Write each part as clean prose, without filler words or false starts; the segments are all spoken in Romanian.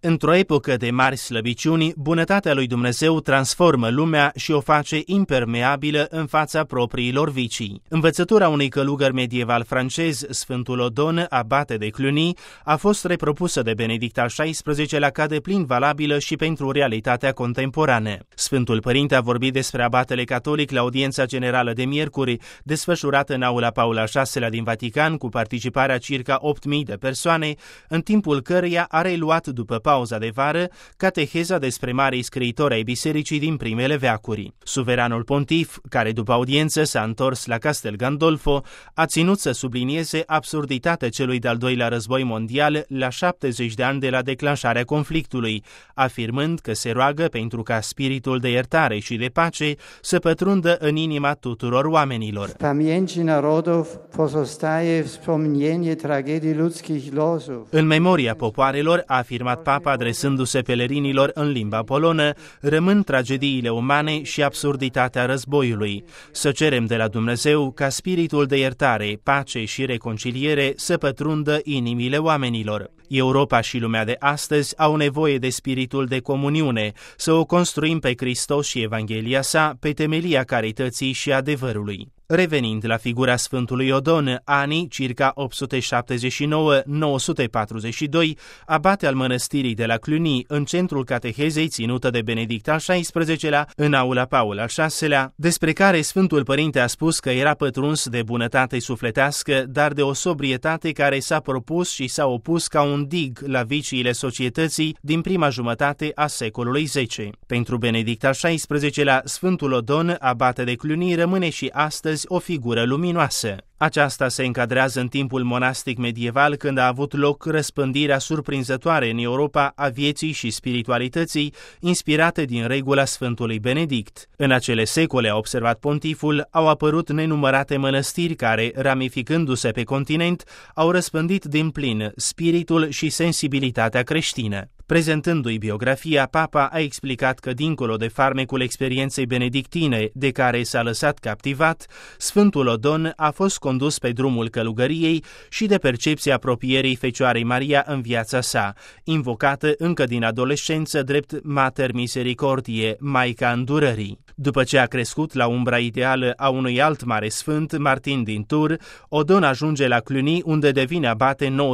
Într-o epocă de mari slăbiciuni, bunătatea lui Dumnezeu transformă lumea și o face impermeabilă în fața propriilor vicii. Învățătura unui călugăr medieval francez, Sfântul Odon, abate de Cluny, a fost repropusă de Benedict al XVI-lea ca deplin valabilă și pentru realitatea contemporană. Sfântul Părinte a vorbit despre abatele catolic la audiența generală de miercuri, desfășurată în aula Paul al VI-lea din Vatican, cu participarea circa 8.000 de persoane, în timpul căreia a reluat după pauza de vară cateheza despre marii scriitori ai bisericii din primele veacuri. Suveranul pontif, care după audiență s-a întors la Castel Gandolfo, a ținut să sublinieze absurditatea celui de-al doilea război mondial la 70 de ani de la declanșarea conflictului, afirmând că se roagă pentru ca spiritul de iertare și de pace să pătrundă în inima tuturor oamenilor. În memoria popoarelor, a afirmat Papa adresându-se pelerinilor în limba polonă, rămân tragediile umane și absurditatea războiului. Să cerem de la Dumnezeu ca spiritul de iertare, pace și reconciliere să pătrundă inimile oamenilor. Europa și lumea de astăzi au nevoie de spiritul de comuniune, să o construim pe Hristos și Evanghelia sa, pe temelia carității și adevărului. Revenind la figura Sfântului Odon, anii circa 879-942, abate al mănăstirii de la Cluny, în centrul catehezei ținută de Benedict al XVI-lea, în aula Paul al VI-lea, despre care Sfântul Părinte a spus că era pătruns de bunătate sufletească, dar de o sobrietate care s-a propus și s-a opus ca un dig la viciile societății din prima jumătate a secolului X. Pentru Benedict al XVI-lea, Sfântul Odon, abate de Cluny, rămâne și astăzi o figură luminoasă. Aceasta se încadrează în timpul monastic medieval, când a avut loc răspândirea surprinzătoare în Europa a vieții și spiritualității, inspirate din regula Sfântului Benedict. În acele secole, a observat pontiful, au apărut nenumărate mănăstiri care, ramificându-se pe continent, au răspândit din plin spiritul și sensibilitatea creștină. Prezentându-i biografia, Papa a explicat că, dincolo de farmecul experienței benedictine de care s-a lăsat captivat, Sfântul Odon a fost condus pe drumul călugăriei și de percepția apropierii Fecioarei Maria în viața sa, invocată încă din adolescență drept Mater Misericordiae, Maica Îndurării. După ce a crescut la umbra ideală a unui alt mare sfânt, Martin din Tours, Odon ajunge la Cluny, unde devine abate în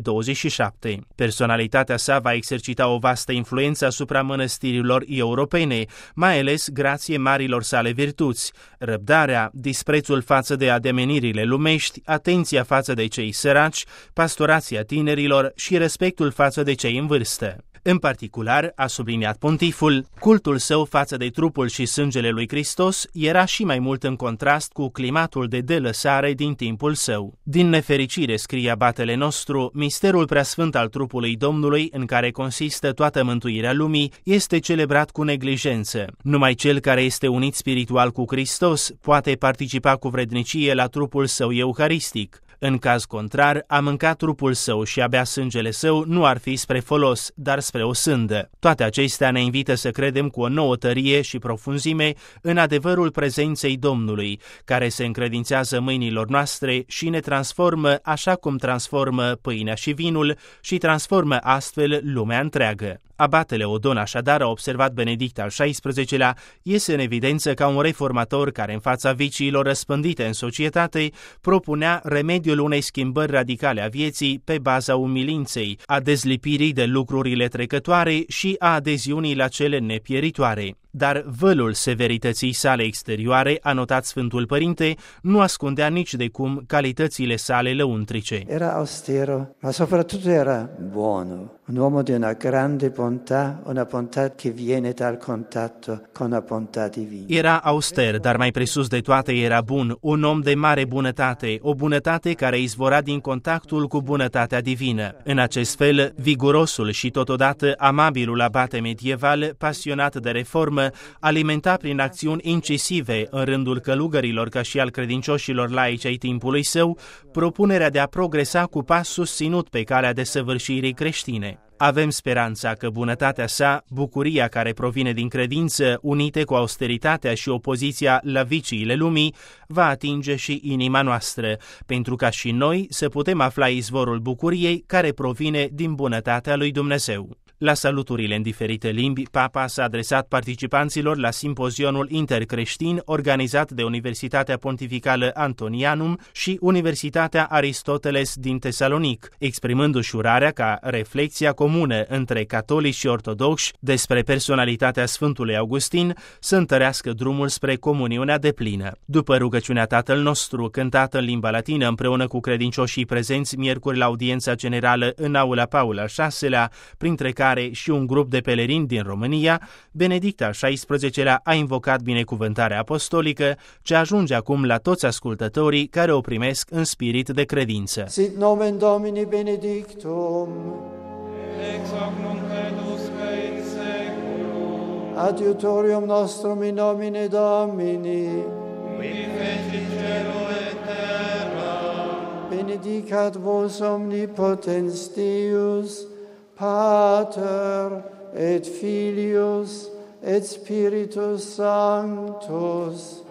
927. Personalitatea sa va exercita o vastă influență asupra mănăstirilor europene, mai ales grație marilor sale virtuți: răbdarea, disprețul față de ademenirile lumești, atenția față de cei săraci, pastorația tinerilor și respectul față de cei în vârstă. În particular, a subliniat pontiful, cultul său față de trupul și sângele lui Hristos era și mai mult în contrast cu climatul de delăsare din timpul său. Din nefericire, scrie abatele nostru, misterul preasfânt al trupului Domnului, în care consistă toată mântuirea lumii, este celebrat cu neglijență. Numai cel care este unit spiritual cu Hristos poate participa cu vrednicie la trupul său euharistic. În caz contrar, a mânca trupul său și a bea sângele său nu ar fi spre folos, dar spre o sândă. Toate acestea ne invită să credem cu o nouă tărie și profunzime în adevărul prezenței Domnului, care se încredințează mâinilor noastre și ne transformă așa cum transformă pâinea și vinul și transformă astfel lumea întreagă. Abatele Odon, așadar, a observat Benedict al XVI-lea, iese în evidență ca un reformator care, în fața viciilor răspândite în societate, propunea remediul unei schimbări radicale a vieții pe baza umilinței, a dezlipirii de lucrurile trecătoare și a adeziunii la cele nepieritoare. Dar vălul severității sale exterioare, a notat Sfântul Părinte, nu ascundea nici de cum calitățile sale lăuntrice. Era austero, ma soprattutto era buono, un uomo di una grande bontà, una bontà che viene dal contatto con la bontà divina. Era auster, dar mai presus de toate era bun, un om de mare bunătate, o bunătate care izvora din contactul cu bunătatea divină. În acest fel, vigurosul și totodată amabilul abate medieval, pasionat de reformă, alimenta prin acțiuni incisive în rândul călugărilor ca și al credincioșilor laici ai timpului său propunerea de a progresa cu pas susținut pe calea desăvârșirii creștine. Avem speranța că bunătatea sa, bucuria care provine din credință, unite cu austeritatea și opoziția la viciile lumii, va atinge și inima noastră, pentru ca și noi să putem afla izvorul bucuriei care provine din bunătatea lui Dumnezeu. La saluturile în diferite limbi, Papa s-a adresat participanților la simpozionul intercreștin organizat de Universitatea Pontificală Antonianum și Universitatea Aristoteles din Tesalonic, exprimându-și urarea ca reflexia comună între catolici și ortodoxi despre personalitatea Sfântului Augustin să întărească drumul spre comuniunea deplină. După rugăciunea Tatăl nostru, cântată în limba latină împreună cu credincioșii prezenți miercuri la audiența generală în aula Paul al VI-lea, printre care și un grup de pelerini din România, Benedict al XVI-lea a invocat binecuvântarea apostolică, ce ajunge acum la toți ascultătorii care o primesc în spirit de credință. Sit nomen Domini benedictum, ex hoc nunc et usque in seculum, adiutorium nostrum in nomine Domini, qui fecit cielo et terra, benedicat vos omnipotens Deus, Pater et Filius et Spiritus Sanctus,